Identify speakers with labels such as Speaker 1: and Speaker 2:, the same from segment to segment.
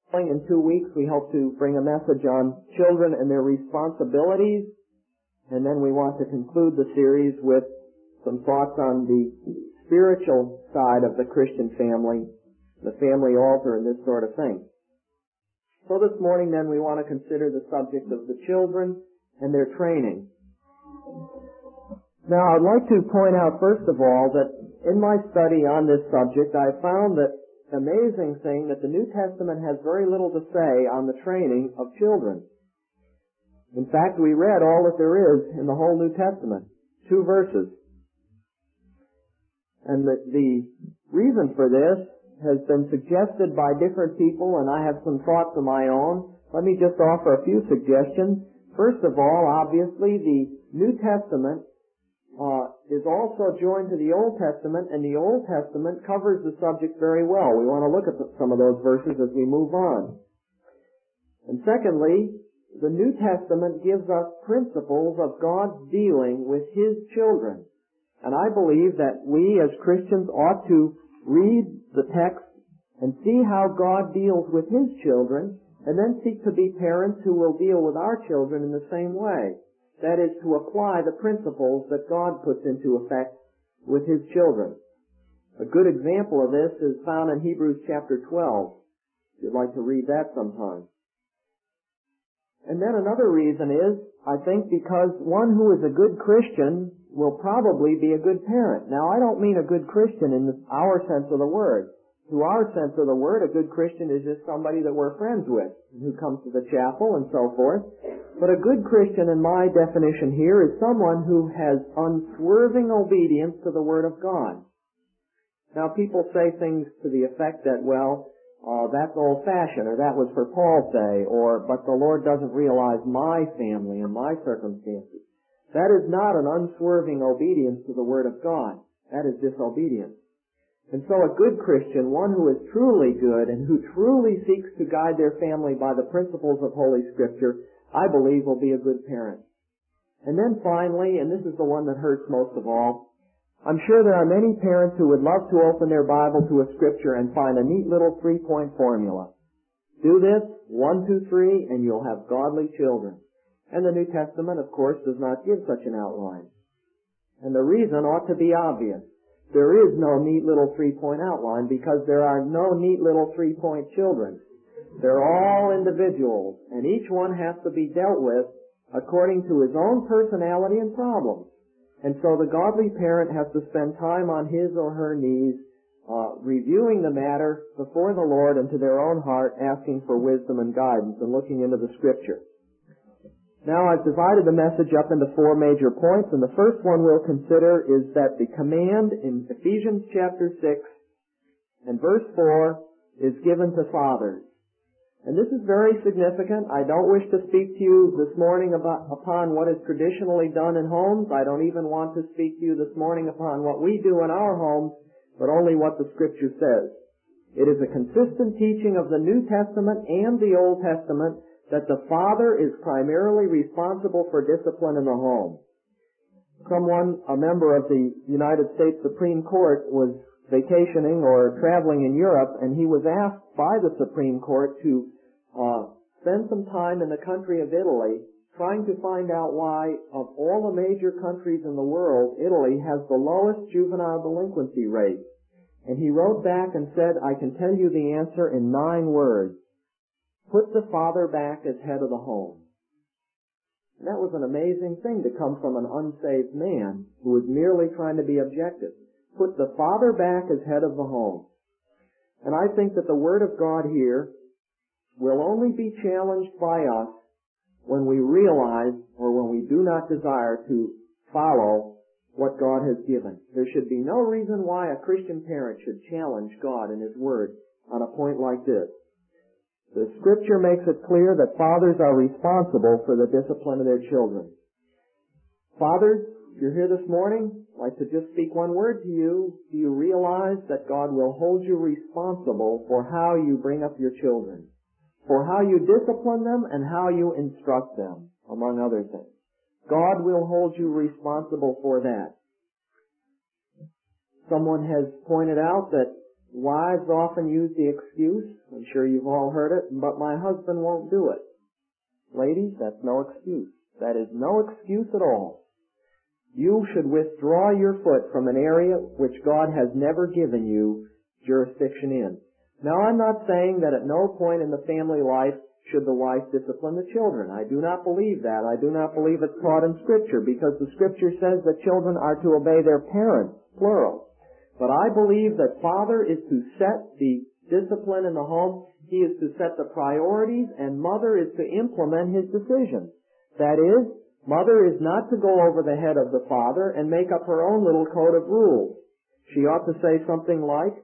Speaker 1: In 2 weeks, we hope to bring a message on children and their responsibilities, and then we want to conclude the series with some thoughts on the spiritual side of the Christian family, the family altar, and this sort of thing. So this morning, then, we want to consider the subject of the children and their training. Now, I'd like to point out, first of all, that in my study on this subject, I found that amazing thing that the New Testament has very little to say on the training of children. In fact, we read all that there is in the whole New Testament, 2 verses. And the reason for this has been suggested by different people, and I have some thoughts of my own. Let me just offer a few suggestions. First of all, obviously, the New Testament is also joined to the Old Testament, and the Old Testament covers the subject very well. We want to look at some of those verses as we move on. And secondly, the New Testament gives us principles of God's dealing with His children. And I believe that we as Christians ought to read the text and see how God deals with His children, and then seek to be parents who will deal with our children in the same way. That is, to apply the principles that God puts into effect with His children. A good example of this is found in Hebrews chapter 12. If you'd like to read that sometime. And then another reason is, I think, because one who is a good Christian will probably be a good parent. Now, I don't mean a good Christian in our sense of the word. To our sense of the word, a good Christian is just somebody that we're friends with, who comes to the chapel and so forth. But a good Christian, in my definition here, is someone who has unswerving obedience to the Word of God. Now, people say things to the effect that, well, that's old-fashioned, or that was for Paul's day, or, but the Lord doesn't realize my family and my circumstances. That is not an unswerving obedience to the Word of God. That is disobedience. And so a good Christian, one who is truly good and who truly seeks to guide their family by the principles of Holy Scripture, I believe will be a good parent. And then finally, and this is the one that hurts most of all, I'm sure there are many parents who would love to open their Bible to a Scripture and find a neat little 3-point formula. Do this, 1, 2, 3, and you'll have godly children. And the New Testament, of course, does not give such an outline. And the reason ought to be obvious. There is no neat little 3-point outline because there are no neat little 3-point children. They're all individuals, and each one has to be dealt with according to his own personality and problems. And so the godly parent has to spend time on his or her knees, reviewing the matter before the Lord and to their own heart, asking for wisdom and guidance and looking into the Scripture. Now, I've divided the message up into 4 major points, and the first one we'll consider is that the command in Ephesians chapter 6 and verse 4 is given to fathers. And this is very significant. I don't wish to speak to you this morning upon what is traditionally done in homes. I don't even want to speak to you this morning upon what we do in our homes, but only what the Scripture says. It is a consistent teaching of the New Testament and the Old Testament that the father is primarily responsible for discipline in the home. Someone, a member of the United States Supreme Court, was vacationing or traveling in Europe, and he was asked by the Supreme Court to spend some time in the country of Italy trying to find out why, of all the major countries in the world, Italy has the lowest juvenile delinquency rate. And he wrote back and said, I can tell you the answer in 9 words. Put the father back as head of the home. And that was an amazing thing to come from an unsaved man who was merely trying to be objective. Put the father back as head of the home. And I think that the Word of God here will only be challenged by us when we realize or when we do not desire to follow what God has given. There should be no reason why a Christian parent should challenge God and His Word on a point like this. The Scripture makes it clear that fathers are responsible for the discipline of their children. Fathers, if you're here this morning, I'd like to just speak one word to you. Do you realize that God will hold you responsible for how you bring up your children, for how you discipline them and how you instruct them, among other things? God will hold you responsible for that. Someone has pointed out that Wives often use the excuse, I'm sure you've all heard it, but my husband won't do it. Ladies, that's no excuse. That is no excuse at all. You should withdraw your foot from an area which God has never given you jurisdiction in. Now, I'm not saying that at no point in the family life should the wife discipline the children. I do not believe that. I do not believe it's taught in Scripture, because the Scripture says that children are to obey their parents, plural. But I believe that father is to set the discipline in the home. He is to set the priorities, and mother is to implement his decisions. That is, mother is not to go over the head of the father and make up her own little code of rules. She ought to say something like,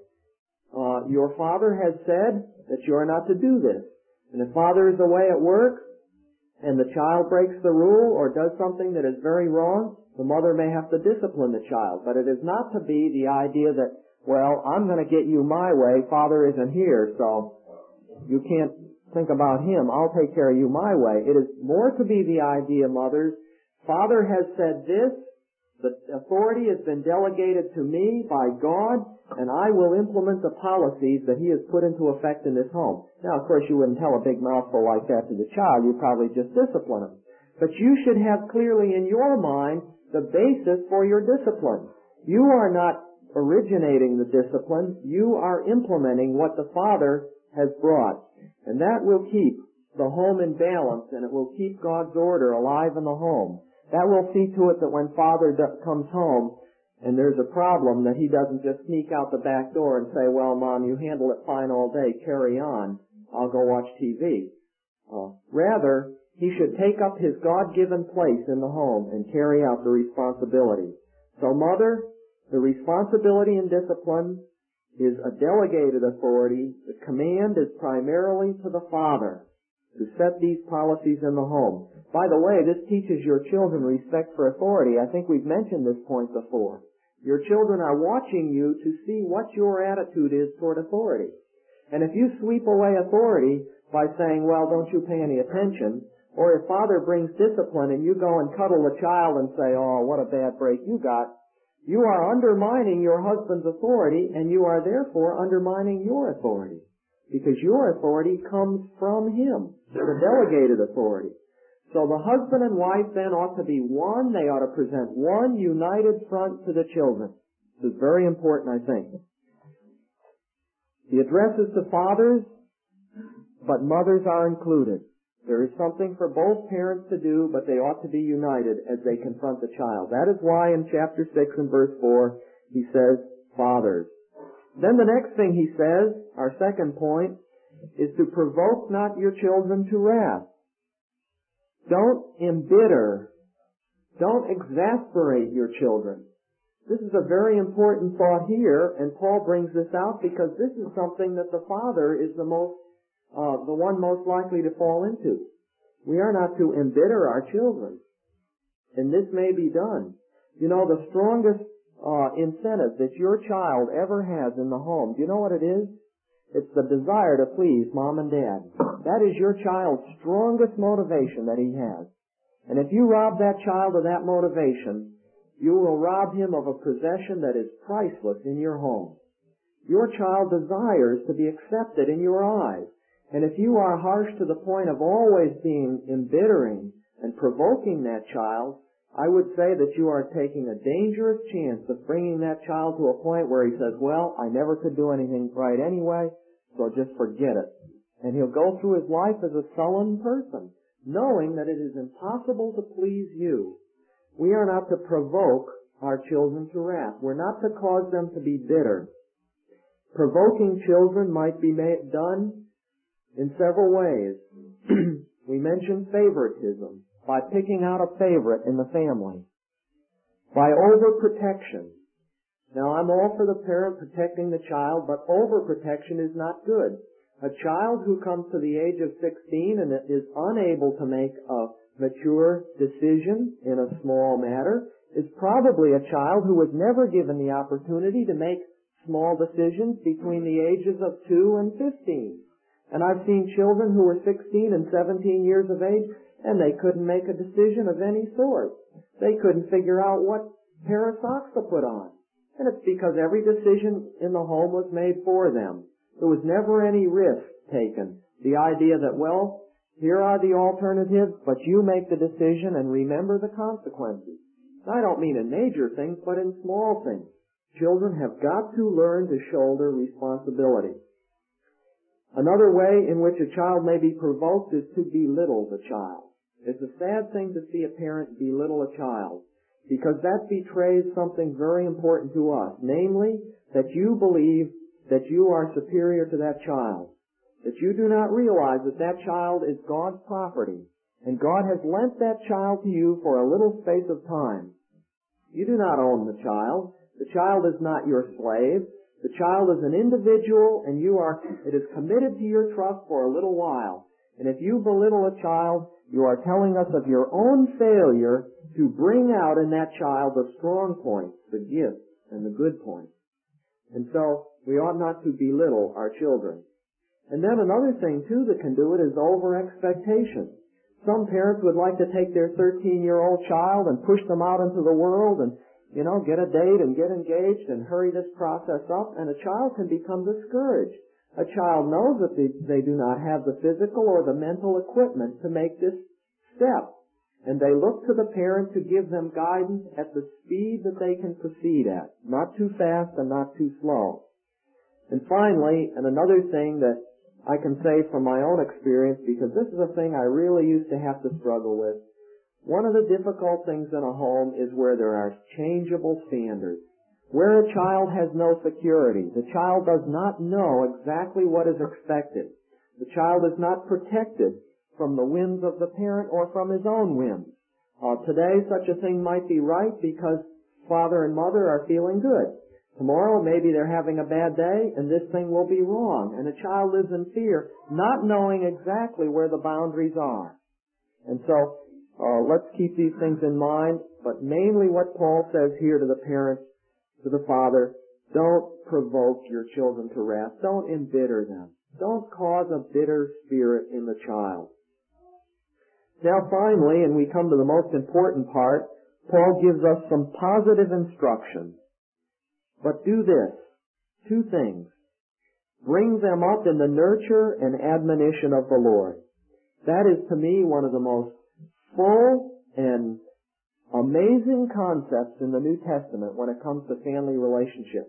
Speaker 1: your father has said that you are not to do this. And if father is away at work and the child breaks the rule or does something that is very wrong, the mother may have to discipline the child. But it is not to be the idea that, well, I'm going to get you my way. Father isn't here, so you can't think about him. I'll take care of you my way. It is more to be the idea, mothers, father has said this, the authority has been delegated to me by God, and I will implement the policies that he has put into effect in this home. Now, of course, you wouldn't tell a big mouthful like that to the child. You'd probably just discipline him. But you should have clearly in your mind the basis for your discipline. You are not originating the discipline. You are implementing what the Father has brought. And that will keep the home in balance, and it will keep God's order alive in the home. That will see to it that when Father comes home and there's a problem, that he doesn't just sneak out the back door and say, well, Mom, you handle it fine all day, carry on, I'll go watch TV. Rather, he should take up his God-given place in the home and carry out the responsibility. So, mother, the responsibility and discipline is a delegated authority. The command is primarily to the father to set these policies in the home. By the way, this teaches your children respect for authority. I think we've mentioned this point before. Your children are watching you to see what your attitude is toward authority. And if you sweep away authority by saying, well, don't you pay any attention, or if father brings discipline and you go and cuddle the child and say, oh, what a bad break you got, you are undermining your husband's authority, and you are therefore undermining your authority. Because your authority comes from him, the delegated authority. So the husband and wife then ought to be one. They ought to present one united front to the children. This is very important, I think. The address is to fathers, but mothers are included. There is something for both parents to do, but they ought to be united as they confront the child. That is why in chapter 6 and verse 4, he says, fathers. Then the next thing he says, our second point, is to provoke not your children to wrath. Don't embitter. Don't exasperate your children. This is a very important thought here, and Paul brings this out because this is something that the father is the one most likely to fall into. We are not to embitter our children, and this may be done. You know, the strongest incentive that your child ever has in the home, do you know what it is? It's the desire to please mom and dad. That is your child's strongest motivation that he has. And if you rob that child of that motivation, you will rob him of a possession that is priceless in your home. Your child desires to be accepted in your eyes. And if you are harsh to the point of always being embittering and provoking that child, I would say that you are taking a dangerous chance of bringing that child to a point where he says, well, I never could do anything right anyway, so just forget it. And he'll go through his life as a sullen person, knowing that it is impossible to please you. We are not to provoke our children to wrath. We're not to cause them to be bitter. Provoking children might be done in several ways. We mentioned favoritism, by picking out a favorite in the family, by overprotection. Now, I'm all for the parent protecting the child, but overprotection is not good. A child who comes to the age of 16 and is unable to make a mature decision in a small matter is probably a child who was never given the opportunity to make small decisions between the ages of 2 and 15. And I've seen children who were 16 and 17 years of age, and they couldn't make a decision of any sort. They couldn't figure out what pair of socks to put on. And it's because every decision in the home was made for them. There was never any risk taken. The idea that, well, here are the alternatives, but you make the decision and remember the consequences. I don't mean in major things, but in small things. Children have got to learn to shoulder responsibility. Another way in which a child may be provoked is to belittle the child. It's a sad thing to see a parent belittle a child, because that betrays something very important to us, namely, that you believe that you are superior to that child, that you do not realize that that child is God's property, and God has lent that child to you for a little space of time. You do not own the child. The child is not your slave. The child is an individual, and it is committed to your trust for a little while. And if you belittle a child, you are telling us of your own failure to bring out in that child the strong points, the gifts, and the good points. And so, we ought not to belittle our children. And then another thing, too, that can do it is over-expectation. Some parents would like to take their 13-year-old child and push them out into the world and, get a date and get engaged and hurry this process up, and a child can become discouraged. A child knows that they do not have the physical or the mental equipment to make this step, and they look to the parent to give them guidance at the speed that they can proceed at, not too fast and not too slow. And finally, and another thing that I can say from my own experience, because this is a thing I really used to have to struggle with, one of the difficult things in a home is where there are changeable standards. Where a child has no security, the child does not know exactly what is expected. The child is not protected from the whims of the parent or from his own whims. Today, such a thing might be right because father and mother are feeling good. Tomorrow, maybe they're having a bad day, and this thing will be wrong. And a child lives in fear, not knowing exactly where the boundaries are. And so, let's keep these things in mind, but mainly what Paul says here to the parents, to the father, don't provoke your children to wrath. Don't embitter them. Don't cause a bitter spirit in the child. Now finally, and we come to the most important part, Paul gives us some positive instruction. But do this, two things. Bring them up in the nurture and admonition of the Lord. That is to me one of the most full and amazing concepts in the New Testament when it comes to family relationships.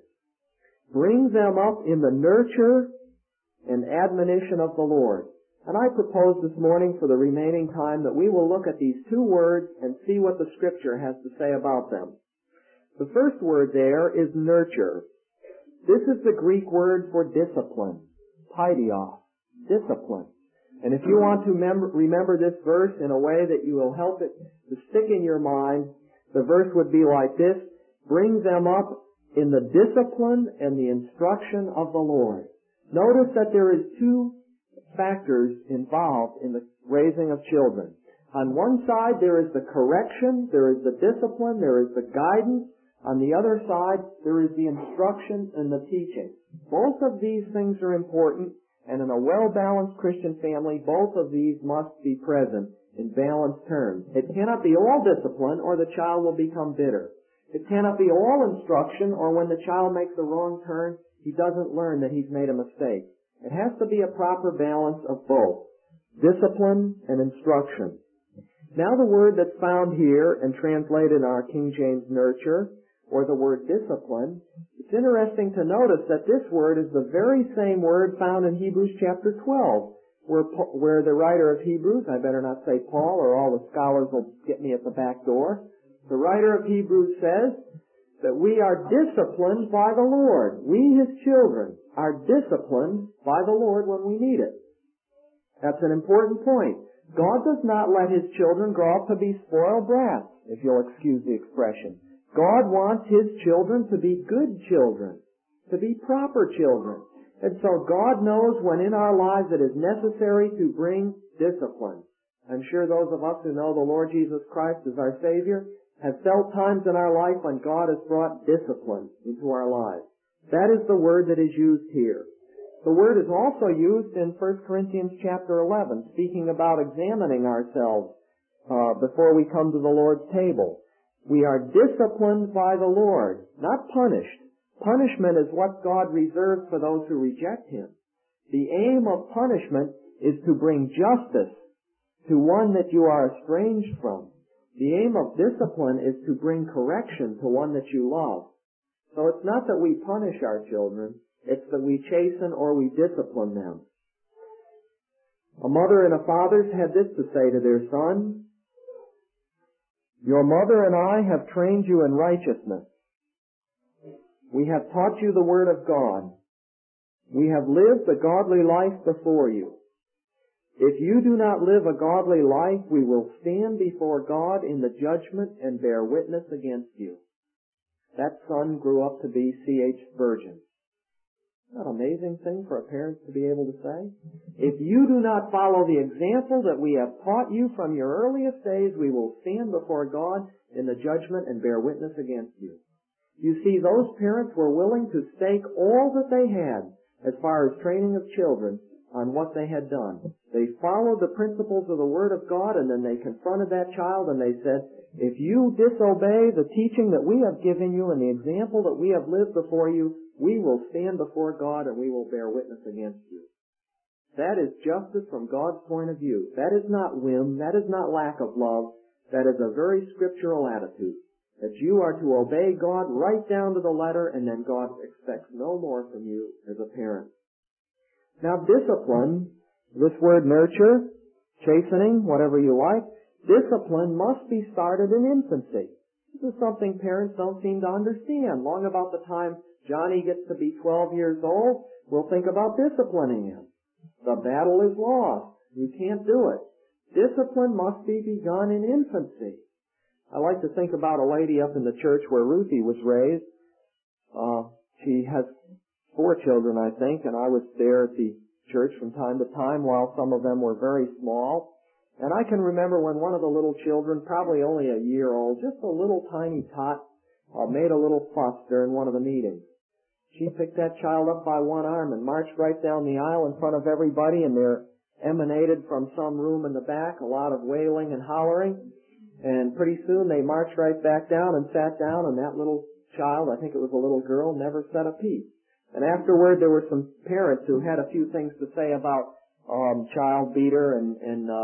Speaker 1: Bring them up in the nurture and admonition of the Lord. And I propose this morning for the remaining time that we will look at these two words and see what the Scripture has to say about them. The first word there is nurture. This is the Greek word for discipline, paidios, discipline. And if you want to remember this verse in a way that you will help it to stick in your mind, the verse would be like this: bring them up in the discipline and the instruction of the Lord. Notice that there is two factors involved in the raising of children. On one side, there is the correction, there is the discipline, there is the guidance. On the other side, there is the instruction and the teaching. Both of these things are important, and in a well-balanced Christian family, both of these must be present in balanced terms. It cannot be all discipline, or the child will become bitter. It cannot be all instruction, or when the child makes a wrong turn, he doesn't learn that he's made a mistake. It has to be a proper balance of both, discipline and instruction. Now the word that's found here and translated in our King James nurture, or the word discipline, it's interesting to notice that this word is the very same word found in Hebrews chapter 12, where the writer of Hebrews, I better not say Paul or all the scholars will get me at the back door, the writer of Hebrews says that we are disciplined by the Lord. We, His children, are disciplined by the Lord when we need it. That's an important point. God does not let His children grow up to be spoiled brats, if you'll excuse the expression. God wants His children to be good children, to be proper children. And so God knows when in our lives it is necessary to bring discipline. I'm sure those of us who know the Lord Jesus Christ as our Savior have felt times in our life when God has brought discipline into our lives. That is the word that is used here. The word is also used in 1 Corinthians chapter 11, speaking about examining ourselves before we come to the Lord's table. We are disciplined by the Lord, not punished. Punishment is what God reserves for those who reject Him. The aim of punishment is to bring justice to one that you are estranged from. The aim of discipline is to bring correction to one that you love. So it's not that we punish our children, it's that we chasten or we discipline them. A mother and a father had this to say to their son, "Your mother and I have trained you in righteousness. We have taught you the Word of God. We have lived a godly life before you. If you do not live a godly life, we will stand before God in the judgment and bear witness against you." That son grew up to be C.H. Spurgeon. Isn't that an amazing thing for a parent to be able to say? If you do not follow the example that we have taught you from your earliest days, we will stand before God in the judgment and bear witness against you. You see, those parents were willing to stake all that they had as far as training of children on what they had done. They followed the principles of the Word of God, and then they confronted that child and they said, "If you disobey the teaching that we have given you and the example that we have lived before you, we will stand before God and we will bear witness against you." That is justice from God's point of view. That is not whim. That is not lack of love. That is a very scriptural attitude. That you are to obey God right down to the letter, and then God expects no more from you as a parent. Now, discipline, this word nurture, chastening, whatever you like, discipline must be started in infancy. This is something parents don't seem to understand. Long about the time Johnny gets to be 12 years old, we'll think about disciplining him. The battle is lost. You can't do it. Discipline must be begun in infancy. I like to think about a lady up in the church where Ruthie was raised. She has 4 children, I think, and I was there at the church from time to time while some of them were very small. And I can remember when one of the little children, probably only a year old, just a little tiny tot, made a little fuss during one of the meetings. She picked that child up by one arm and marched right down the aisle in front of everybody, and there emanated from some room in the back a lot of wailing and hollering. And pretty soon they marched right back down and sat down, and that little child, I think it was a little girl, never said a peep. And afterward there were some parents who had a few things to say about child beater and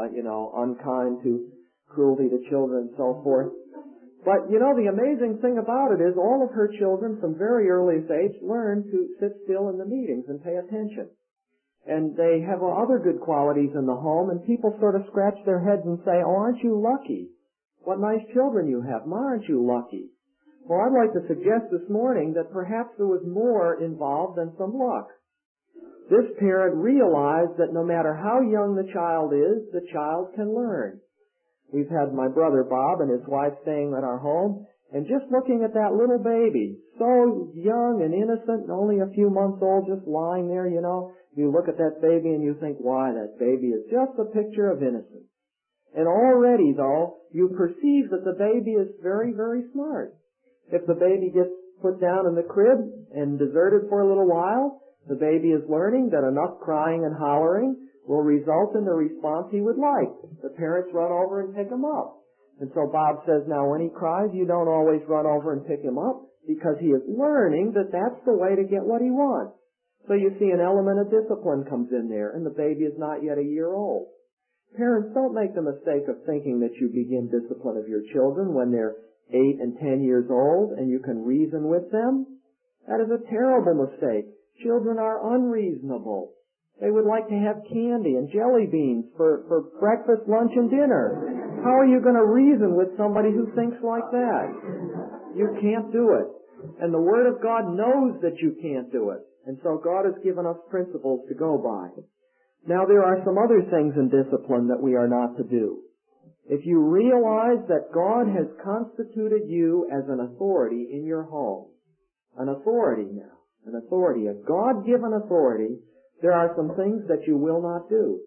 Speaker 1: unkind to cruelty to children and so forth. But, the amazing thing about it is all of her children from very earliest age learned to sit still in the meetings and pay attention. And they have other good qualities in the home, and people sort of scratch their heads and say, "Oh, aren't you lucky? What nice children you have. Ma, aren't you lucky?" Well, I'd like to suggest this morning that perhaps there was more involved than some luck. This parent realized that no matter how young the child is, the child can learn. We've had my brother Bob and his wife staying at our home, and just looking at that little baby, so young and innocent and only a few months old, just lying there, you look at that baby and you think, why, that baby is just a picture of innocence. And already, though, you perceive that the baby is very, very smart. If the baby gets put down in the crib and deserted for a little while, the baby is learning that enough crying and hollering will result in the response he would like. The parents run over and pick him up. And so Bob says, now when he cries, you don't always run over and pick him up, because he is learning that that's the way to get what he wants. So you see an element of discipline comes in there, and the baby is not yet a year old. Parents, don't make the mistake of thinking that you begin discipline of your children when they're 8 and 10 years old and you can reason with them. That is a terrible mistake. Children are unreasonable. They would like to have candy and jelly beans for breakfast, lunch, and dinner. How are you going to reason with somebody who thinks like that? You can't do it. And the Word of God knows that you can't do it. And so God has given us principles to go by. Now there are some other things in discipline that we are not to do. If you realize that God has constituted you as an authority in your home, an authority now, an authority, a God-given authority, there are some things that you will not do.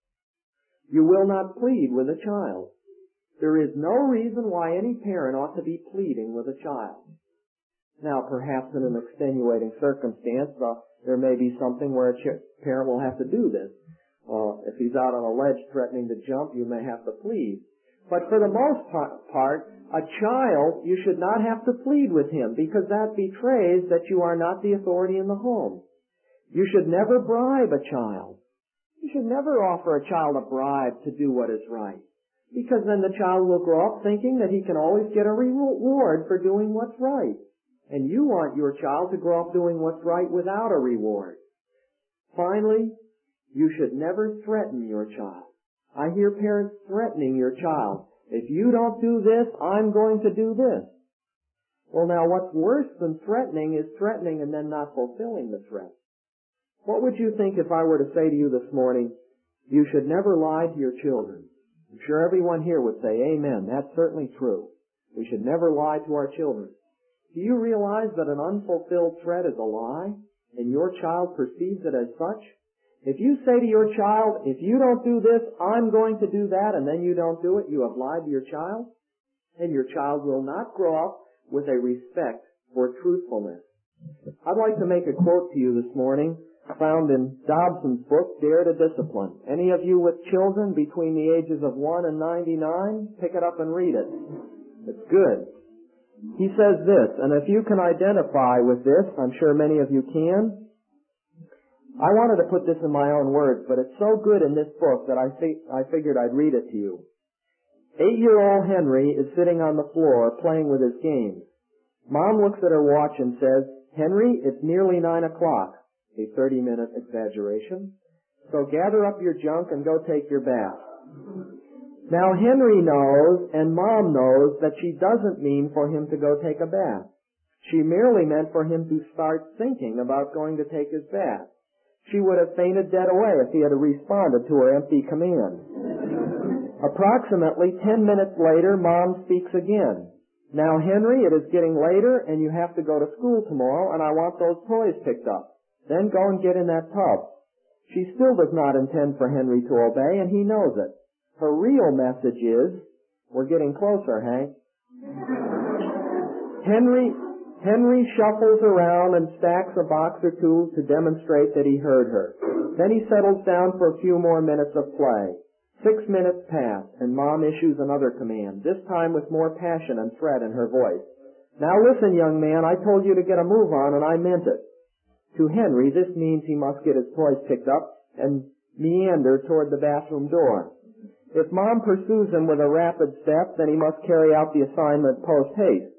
Speaker 1: You will not plead with a child. There is no reason why any parent ought to be pleading with a child. Now, perhaps in an extenuating circumstance, there may be something where a parent will have to do this. If he's out on a ledge threatening to jump, you may have to plead. But for the most part, a child, you should not have to plead with him, because that betrays that you are not the authority in the home. You should never bribe a child. You should never offer a child a bribe to do what is right, because then the child will grow up thinking that he can always get a reward for doing what's right. And you want your child to grow up doing what's right without a reward. Finally, you should never threaten your child. I hear parents threatening your child. If you don't do this, I'm going to do this. Well, now what's worse than threatening is threatening and then not fulfilling the threat. What would you think if I were to say to you this morning, you should never lie to your children? I'm sure everyone here would say, amen, that's certainly true. We should never lie to our children. Do you realize that an unfulfilled threat is a lie, and your child perceives it as such? If you say to your child, if you don't do this, I'm going to do that, and then you don't do it, you have lied to your child, and your child will not grow up with a respect for truthfulness. I'd like to make a quote to you this morning, found in Dobson's book, Dare to Discipline. Any of you with children between the ages of 1 and 99, pick it up and read it. It's good. He says this, and if you can identify with this, I'm sure many of you can. I wanted to put this in my own words, but it's so good in this book that I figured I'd read it to you. 8-year-old Henry is sitting on the floor playing with his games. Mom looks at her watch and says, Henry, it's nearly 9 o'clock. A 30-minute exaggeration. So gather up your junk and go take your bath. Now Henry knows, and Mom knows, that she doesn't mean for him to go take a bath. She merely meant for him to start thinking about going to take his bath. She would have fainted dead away if he had responded to her empty command. Approximately 10 minutes later, Mom speaks again. Now, Henry, it is getting later, and you have to go to school tomorrow, and I want those toys picked up. Then go and get in that tub. She still does not intend for Henry to obey, and he knows it. Her real message is, we're getting closer, Hank. Henry shuffles around and stacks a box or two to demonstrate that he heard her. Then he settles down for a few more minutes of play. 6 minutes pass, and Mom issues another command, this time with more passion and threat in her voice. Now listen, young man, I told you to get a move on, and I meant it. To Henry, this means he must get his toys picked up and meander toward the bathroom door. If Mom pursues him with a rapid step, then he must carry out the assignment post-haste.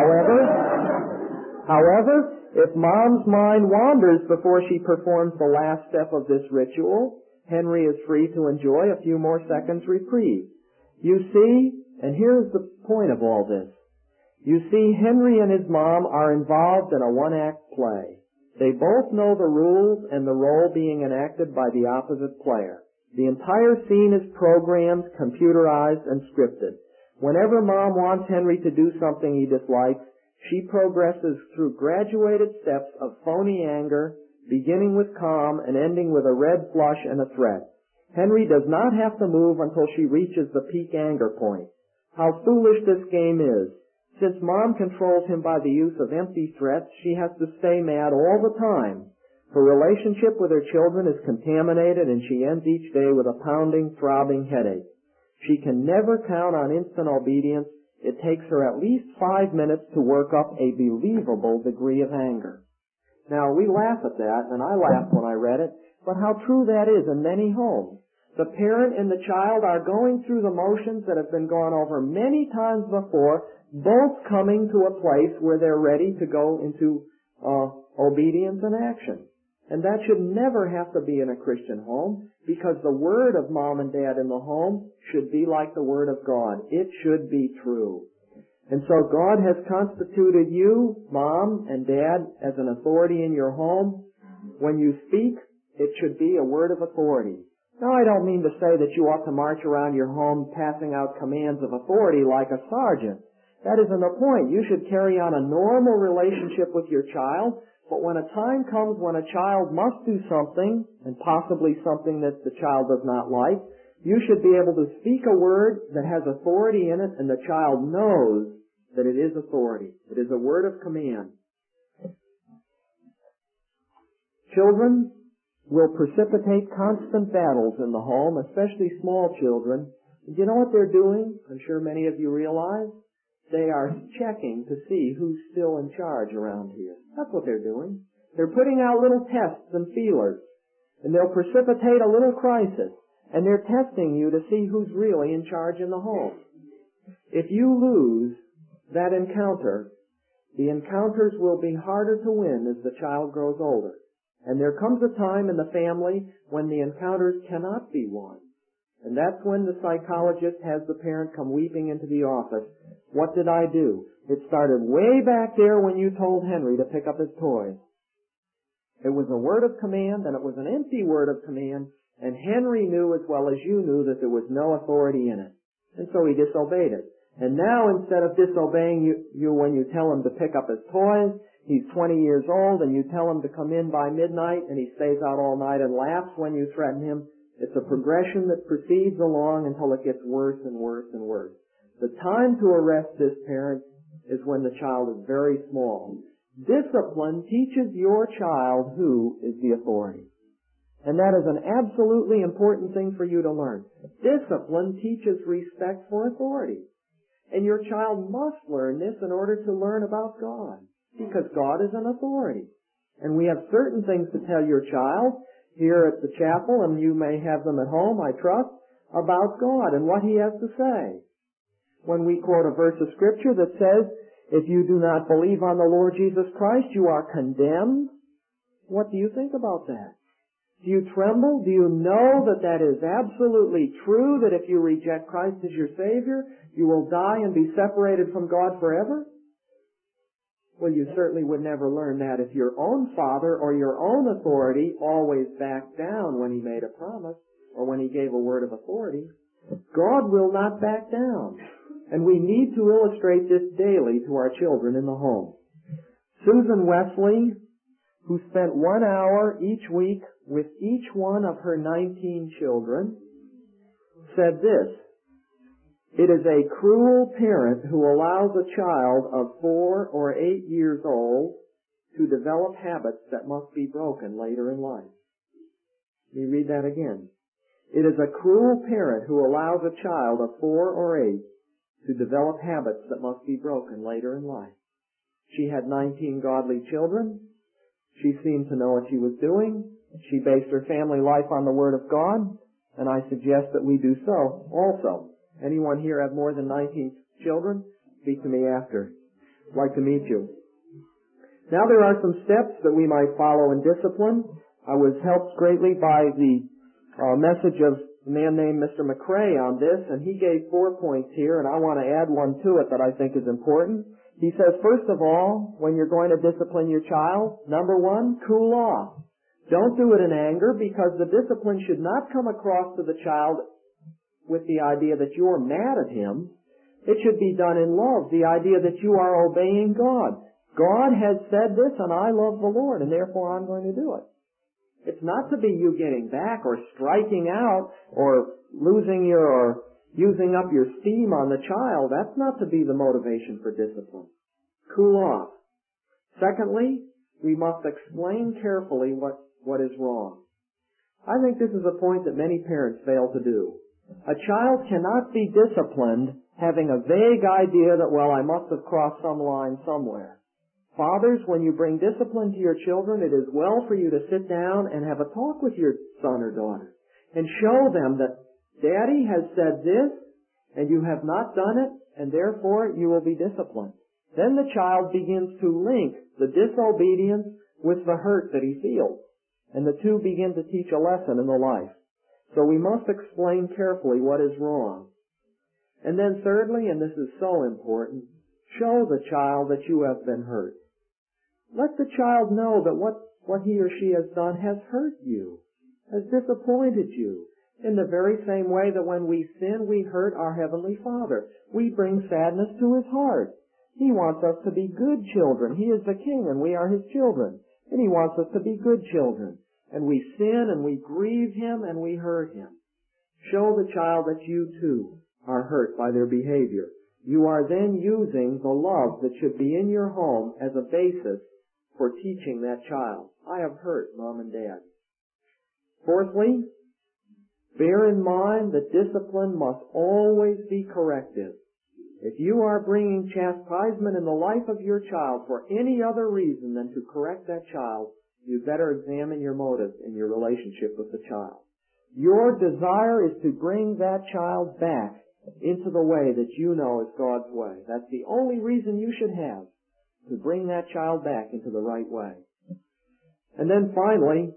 Speaker 1: However, if Mom's mind wanders before she performs the last step of this ritual, Henry is free to enjoy a few more seconds reprieve. You see, and here's the point of all this, you see, Henry and his mom are involved in a one-act play. They both know the rules and the role being enacted by the opposite player. The entire scene is programmed, computerized, and scripted. Whenever Mom wants Henry to do something he dislikes, she progresses through graduated steps of phony anger, beginning with calm and ending with a red flush and a threat. Henry does not have to move until she reaches the peak anger point. How foolish this game is. Since Mom controls him by the use of empty threats, she has to stay mad all the time. Her relationship with her children is contaminated, and she ends each day with a pounding, throbbing headache. She can never count on instant obedience. It takes her at least 5 minutes to work up a believable degree of anger. Now, we laugh at that, and I laughed when I read it, but how true that is in many homes. The parent and the child are going through the motions that have been gone over many times before, both coming to a place where they're ready to go into obedience and action. And that should never have to be in a Christian home, because the word of Mom and Dad in the home should be like the word of God. It should be true. And so God has constituted you, Mom and Dad, as an authority in your home. When you speak, it should be a word of authority. Now, I don't mean to say that you ought to march around your home passing out commands of authority like a sergeant. That isn't the point. You should carry on a normal relationship with your child, but when a time comes when a child must do something, and possibly something that the child does not like, you should be able to speak a word that has authority in it, and the child knows that it is authority. It is a word of command. Children will precipitate constant battles in the home, especially small children, Do you know what they're doing? I'm sure many of you realize. They are checking to see who's still in charge around here. That's what they're doing. They're putting out little tests and feelers, and they'll precipitate a little crisis, and they're testing you to see who's really in charge in the home. If you lose that encounter, the encounters will be harder to win as the child grows older. And there comes a time in the family when the encounters cannot be won. And that's when the psychologist has the parent come weeping into the office. What did I do? It started way back there when you told Henry to pick up his toys. It was a word of command, and it was an empty word of command, and Henry knew as well as you knew that there was no authority in it. And so he disobeyed it. And now instead of disobeying you when you tell him to pick up his toys, he's 20 years old and you tell him to come in by midnight and he stays out all night and laughs when you threaten him. It's a progression that proceeds along until it gets worse and worse and worse. The time to arrest this parent is when the child is very small. Discipline teaches your child who is the authority. And that is an absolutely important thing for you to learn. Discipline teaches respect for authority. And your child must learn this in order to learn about God, because God is an authority. And we have certain things to tell your child here at the chapel, and you may have them at home, I trust, about God and what He has to say. When we quote a verse of Scripture that says, if you do not believe on the Lord Jesus Christ, you are condemned, what do you think about that? Do you tremble? Do you know that that is absolutely true, that if you reject Christ as your Savior, you will die and be separated from God forever? Well, you certainly would never learn that if your own father or your own authority always backed down when he made a promise or when he gave a word of authority. God will not back down. And we need to illustrate this daily to our children in the home. Susan Wesley, who spent 1 hour each week with each one of her 19 children, said this: it is a cruel parent who allows a child of 4 or 8 years old to develop habits that must be broken later in life. Let me read that again. It is a cruel parent who allows a child of 4 or 8 to develop habits that must be broken later in life. She had 19 godly children. She seemed to know what she was doing. She based her family life on the Word of God, and I suggest that we do so also. Anyone here have more than 19 children? Speak to me after. I'd like to meet you. Now there are some steps that we might follow in discipline. I was helped greatly by the message of a man named Mr. McCrae on this, and he gave 4 points here, and I want to add one to it that I think is important. He says, first of all, when you're going to discipline your child, number 1, cool off. Don't do it in anger, because the discipline should not come across to the child with the idea that you're mad at him. It should be done in love, the idea that you are obeying God. God has said this, and I love the Lord, and therefore I'm going to do it. It's not to be you getting back or striking out or losing or using up your steam on the child. That's not to be the motivation for discipline. Cool off. Secondly, we must explain carefully what is wrong. I think this is a point that many parents fail to do. A child cannot be disciplined having a vague idea that, well, I must have crossed some line somewhere. Fathers, when you bring discipline to your children, it is well for you to sit down and have a talk with your son or daughter and show them that Daddy has said this and you have not done it, and therefore you will be disciplined. Then the child begins to link the disobedience with the hurt that he feels, and the two begin to teach a lesson in the life. So we must explain carefully what is wrong. And then thirdly, and this is so important, show the child that you have been hurt. Let the child know that what he or she has done has hurt you, has disappointed you, in the very same way that when we sin, we hurt our Heavenly Father. We bring sadness to His heart. He wants us to be good children. He is the King, and we are His children. And He wants us to be good children. And we sin, and we grieve Him, and we hurt Him. Show the child that you, too, are hurt by their behavior. You are then using the love that should be in your home as a basis for teaching that child. I have hurt Mom and Dad. Fourthly, bear in mind that discipline must always be corrective. If you are bringing chastisement in the life of your child for any other reason than to correct that child, you better examine your motives in your relationship with the child. Your desire is to bring that child back into the way that you know is God's way. That's the only reason you should have, to bring that child back into the right way. And then finally,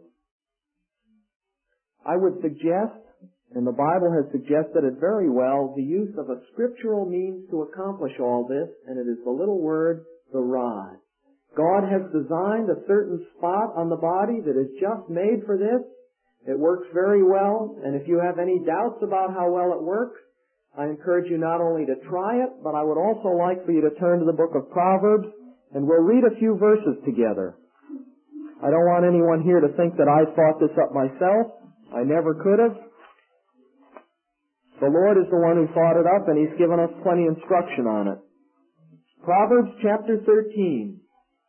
Speaker 1: I would suggest, and the Bible has suggested it very well, the use of a scriptural means to accomplish all this, and it is the little word, the rod. God has designed a certain spot on the body that is just made for this. It works very well, and if you have any doubts about how well it works, I encourage you not only to try it, but I would also like for you to turn to the book of Proverbs, and we'll read a few verses together. I don't want anyone here to think that I thought this up myself. I never could have. The Lord is the one who thought it up, and He's given us plenty of instruction on it. Proverbs chapter 13.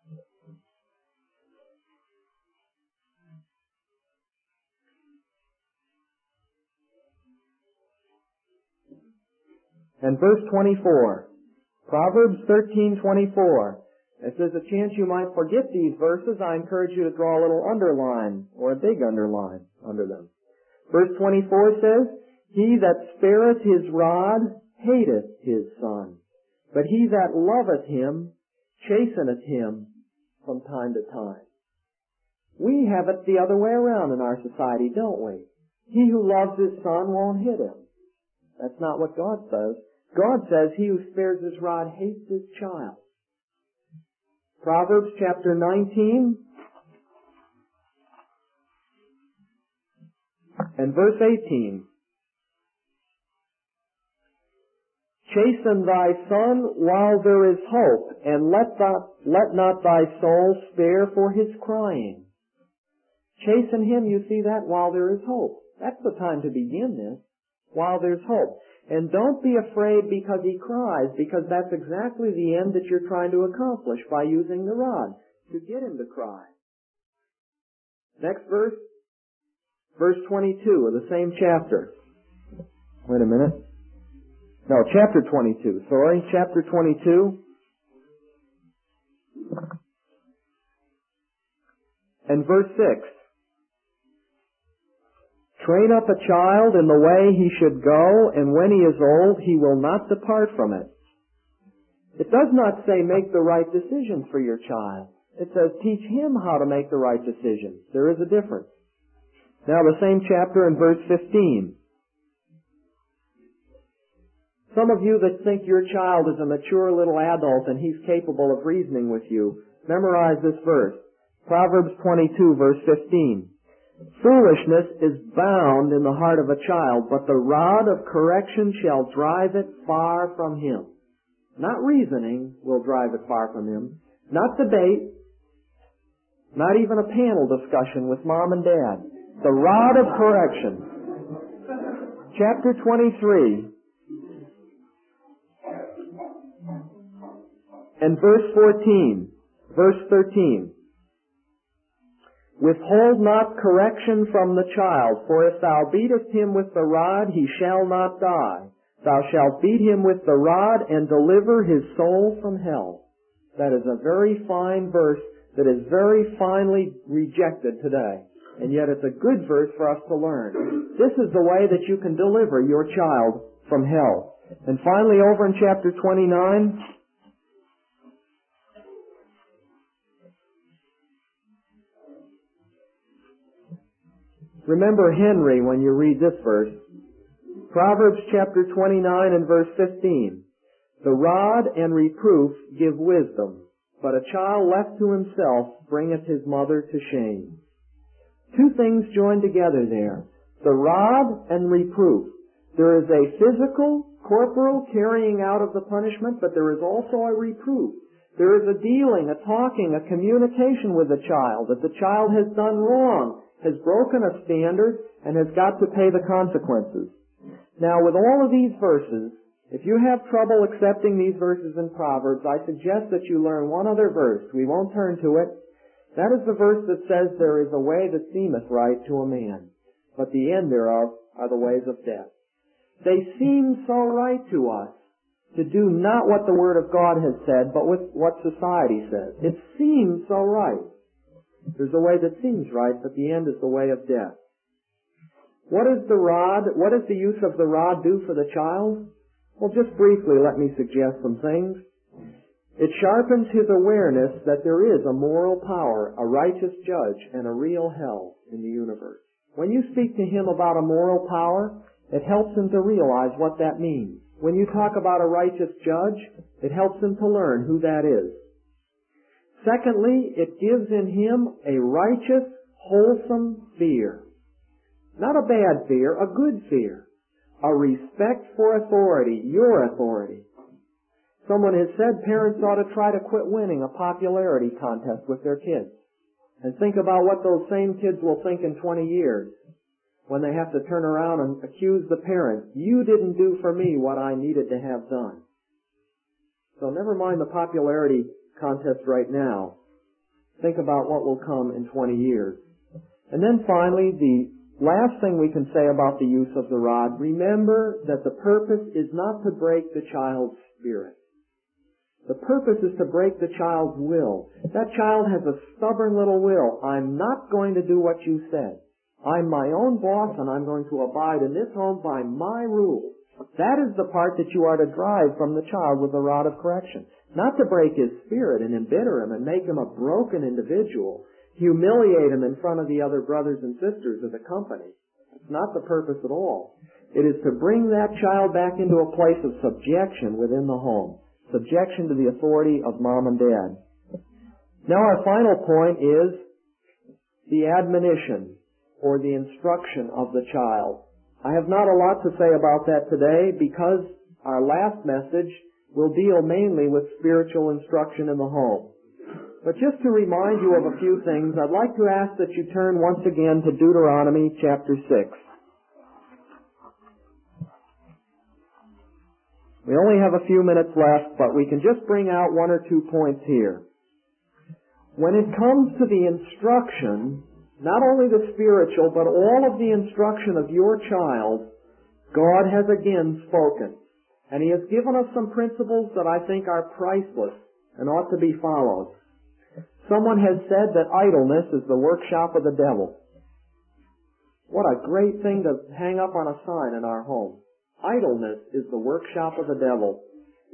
Speaker 1: And verse 24. Proverbs 13:24. If there's a chance you might forget these verses, I encourage you to draw a little underline, or a big underline, under them. Verse 24 says, He that spareth his rod hateth his son, but he that loveth him chasteneth him from time to time. We have it the other way around in our society, don't we? He who loves his son won't hit him. That's not what God says. God says he who spares his rod hates his child. Proverbs chapter 19 and verse 18. Chasten thy son while there is hope, and let not thy soul spare for his crying. Chasten him, you see that, while there is hope. That's the time to begin this, while there's hope. And don't be afraid because he cries, because that's exactly the end that you're trying to accomplish by using the rod, to get him to cry. Next verse, verse 22 of the same chapter. Wait a minute. No, chapter 22, sorry, chapter 22. And verse 6. Train up a child in the way he should go, and when he is old, he will not depart from it. It does not say make the right decisions for your child. It says teach him how to make the right decisions. There is a difference. Now the same chapter in verse 15. Some of you that think your child is a mature little adult and he's capable of reasoning with you, memorize this verse. Proverbs 22, verse 15. Foolishness is bound in the heart of a child, but the rod of correction shall drive it far from him. Not reasoning will drive it far from him. Not debate. Not even a panel discussion with mom and dad. The rod of correction. Chapter 23 and verse 14. Verse 13. Withhold not correction from the child, for if thou beatest him with the rod, he shall not die. Thou shalt beat him with the rod and deliver his soul from hell. That is a very fine verse that is very finely rejected today. And yet it's a good verse for us to learn. This is the way that you can deliver your child from hell. And finally, over in chapter 29, remember Henry when you read this verse. Proverbs chapter 29 and verse 15. The rod and reproof give wisdom, but a child left to himself bringeth his mother to shame. Two things joined together there. The rod and reproof. There is a physical, corporal carrying out of the punishment, but there is also a reproof. There is a dealing, a talking, a communication with the child, that the child has done wrong, has broken a standard, and has got to pay the consequences. Now, with all of these verses, if you have trouble accepting these verses in Proverbs, I suggest that you learn one other verse. We won't turn to it. That is the verse that says, there is a way that seemeth right to a man, but the end thereof are the ways of death. They seem so right to us to do not what the Word of God has said, but with what society says. It seems so right. There's a way that seems right, but the end is the way of death. What is the rod? What does the use of the rod do for the child? Well, just briefly, let me suggest some things. It sharpens his awareness that there is a moral power, a righteous judge, and a real hell in the universe. When you speak to him about a moral power, it helps him to realize what that means. When you talk about a righteous judge, it helps him to learn who that is. Secondly, it gives in him a righteous, wholesome fear. Not a bad fear, a good fear. A respect for authority, your authority. Someone has said parents ought to try to quit winning a popularity contest with their kids. And think about what those same kids will think in 20 years when they have to turn around and accuse the parents, you didn't do for me what I needed to have done. So never mind the popularity contest right now. Think about what will come in 20 years. And then finally, the last thing we can say about the use of the rod, remember that the purpose is not to break the child's spirit. The purpose is to break the child's will. That child has a stubborn little will. I'm not going to do what you said. I'm my own boss and I'm going to abide in this home by my rules. That is the part that you are to drive from the child with the rod of correction. Not to break his spirit and embitter him and make him a broken individual, humiliate him in front of the other brothers and sisters of the company. That's not the purpose at all. It is to bring that child back into a place of subjection within the home. Subjection to the authority of mom and dad. Now our final point is the admonition or the instruction of the child. I have not a lot to say about that today because our last message will deal mainly with spiritual instruction in the home. But just to remind you of a few things, I'd like to ask that you turn once again to Deuteronomy chapter 6. We only have a few minutes left, but we can just bring out one or two points here. When it comes to the instruction, not only the spiritual, but all of the instruction of your child, God has again spoken. And He has given us some principles that I think are priceless and ought to be followed. Someone has said that idleness is the workshop of the devil. What a great thing to hang up on a sign in our home. Idleness is the workshop of the devil.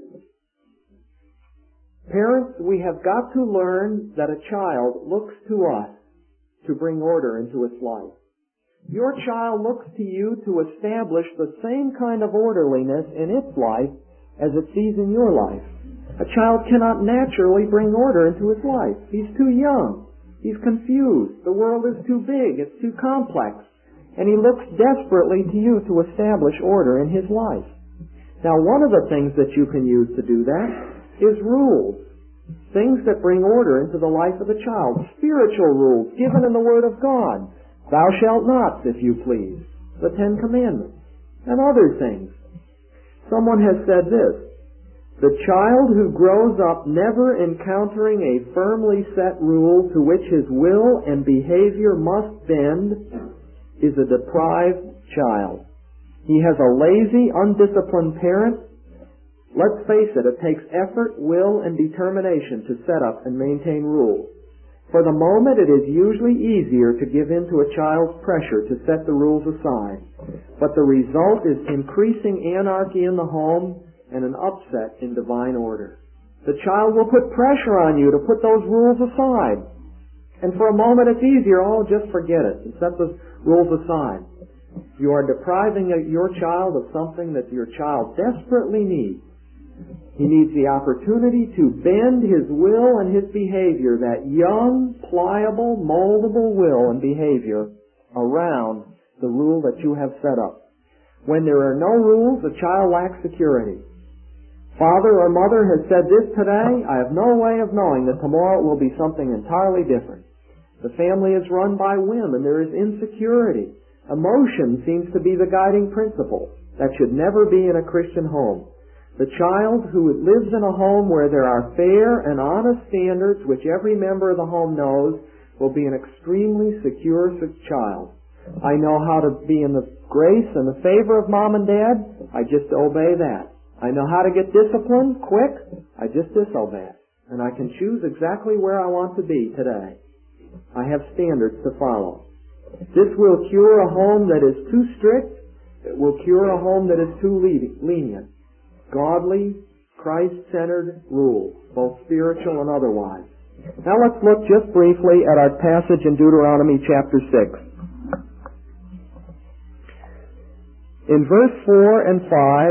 Speaker 1: Parents, we have got to learn that a child looks to us to bring order into its life. Your child looks to you to establish the same kind of orderliness in its life as it sees in your life. A child cannot naturally bring order into his life. He's too young. He's confused. The world is too big. It's too complex. And he looks desperately to you to establish order in his life. Now, one of the things that you can use to do that is rules. Things that bring order into the life of the child. Spiritual rules given in the Word of God. Thou shalt not, if you please. The Ten Commandments. And other things. Someone has said this. The child who grows up never encountering a firmly set rule to which his will and behavior must bend is a deprived child. He has a lazy, undisciplined parent. Let's face it, it takes effort, will, and determination to set up and maintain rules. For the moment, it is usually easier to give in to a child's pressure to set the rules aside. But the result is increasing anarchy in the home and an upset in divine order. The child will put pressure on you to put those rules aside. And for a moment it's easier, just forget it, and set the rules aside. You are depriving your child of something that your child desperately needs. He needs the opportunity to bend his will and his behavior, that young, pliable, moldable will and behavior, around the rule that you have set up. When there are no rules, the child lacks security. Father or mother has said this today, I have no way of knowing that tomorrow it will be something entirely different. The family is run by whim and there is insecurity. Emotion seems to be the guiding principle. That should never be in a Christian home. The child who lives in a home where there are fair and honest standards which every member of the home knows will be an extremely secure child. I know how to be in the grace and the favor of Mom and Dad. I just obey that. I know how to get disciplined quick. I just disobey it. And I can choose exactly where I want to be today. I have standards to follow. This will cure a home that is too strict. It will cure a home that is too lenient. Godly, Christ-centered rules, both spiritual and otherwise. Now let's look just briefly at our passage in Deuteronomy chapter 6. In verse 4 and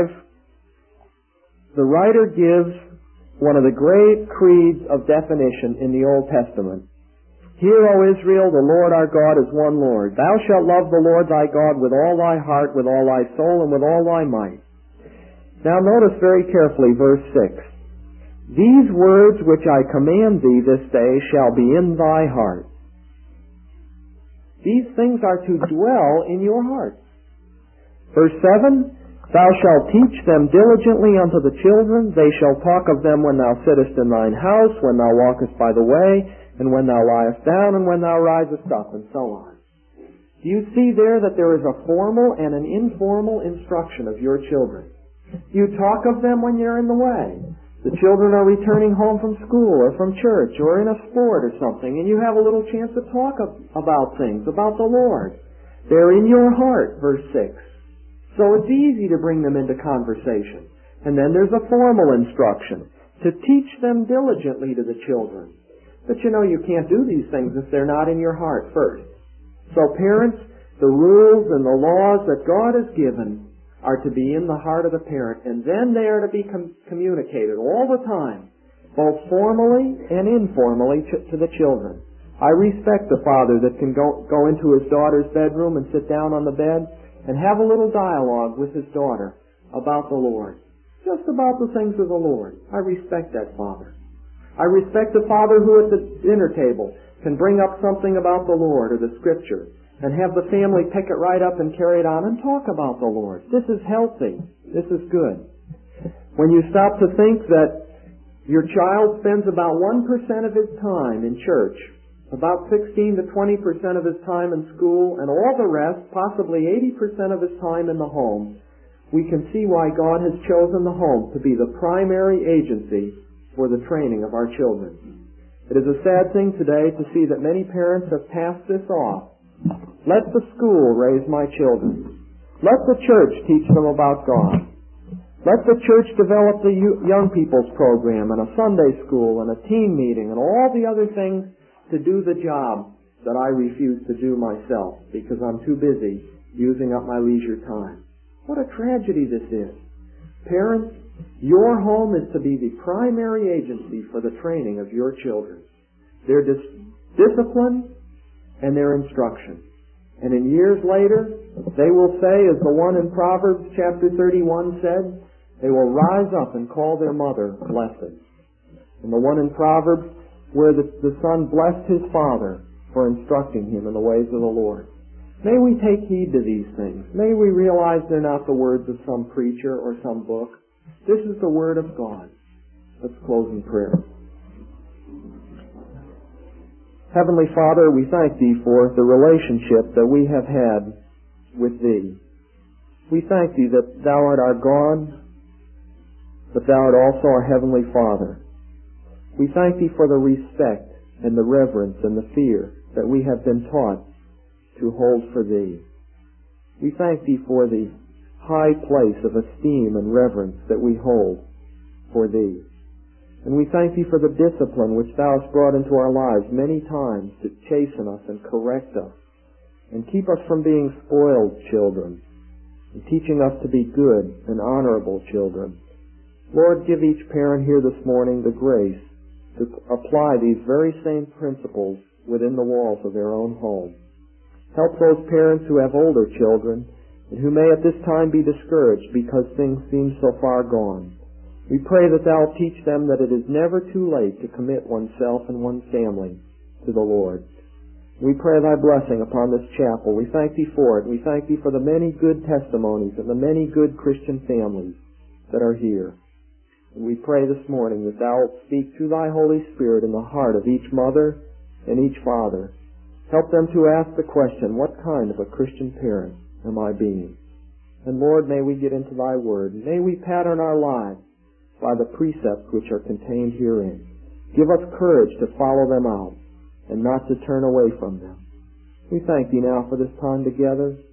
Speaker 1: 5, the writer gives one of the great creeds of definition in the Old Testament. Hear, O Israel, the Lord our God is one Lord. Thou shalt love the Lord thy God with all thy heart, with all thy soul, and with all thy might. Now notice very carefully verse 6. These words which I command thee this day shall be in thy heart. These things are to dwell in your heart. Verse 7, Thou shalt teach them diligently unto the children. They shall talk of them when thou sittest in thine house, when thou walkest by the way, and when thou liest down, and when thou risest up, and so on. Do you see there that there is a formal and an informal instruction of your children? You talk of them when you're in the way. The children are returning home from school or from church or in a sport or something, and you have a little chance to talk about things, about the Lord. They're in your heart, verse 6. So it's easy to bring them into conversation. And then there's a formal instruction to teach them diligently to the children. But you know you can't do these things if they're not in your heart first. So parents, the rules and the laws that God has given are to be in the heart of the parent, and then they are to be communicated all the time, both formally and informally to the children. I respect the father that can go into his daughter's bedroom and sit down on the bed and have a little dialogue with his daughter about the Lord. Just about the things of the Lord. I respect that father. I respect the father who at the dinner table can bring up something about the Lord or the Scripture and have the family pick it right up and carry it on and talk about the Lord. This is healthy. This is good. When you stop to think that your child spends about 1% of his time in church, about 16 to 20% of his time in school, and all the rest, possibly 80% of his time in the home, we can see why God has chosen the home to be the primary agency for the training of our children. It is a sad thing today to see that many parents have passed this off. Let the school raise my children. Let the church teach them about God. Let the church develop the young people's program and a Sunday school and a team meeting and all the other things to do the job that I refuse to do myself because I'm too busy using up my leisure time. What a tragedy this is. Parents, your home is to be the primary agency for the training of your children. Their discipline and their instruction. And in years later, they will say, as the one in Proverbs chapter 31 said, they will rise up and call their mother blessed. And the one in Proverbs where the son blessed his father for instructing him in the ways of the Lord. May we take heed to these things. May we realize they're not the words of some preacher or some book. This is the Word of God. Let's close in prayer. Heavenly Father, we thank Thee for the relationship that we have had with Thee. We thank Thee that Thou art our God, but Thou art also our Heavenly Father. We thank Thee for the respect and the reverence and the fear that we have been taught to hold for Thee. We thank Thee for the high place of esteem and reverence that we hold for Thee. And we thank Thee for the discipline which Thou hast brought into our lives many times to chasten us and correct us and keep us from being spoiled children and teaching us to be good and honorable children. Lord, give each parent here this morning the grace to apply these very same principles within the walls of their own home. Help those parents who have older children and who may at this time be discouraged because things seem so far gone. We pray that Thou teach them that it is never too late to commit oneself and one's family to the Lord. We pray Thy blessing upon this chapel. We thank Thee for it. We thank Thee for the many good testimonies and the many good Christian families that are here. And we pray this morning that Thou wilt speak through Thy Holy Spirit in the heart of each mother and each father Help them to ask the question, what kind of a Christian parent am I being? And Lord, may we get into Thy Word. May we pattern our lives by the precepts which are contained herein. Give us courage to follow them out and not to turn away from them. We thank Thee now for this time together.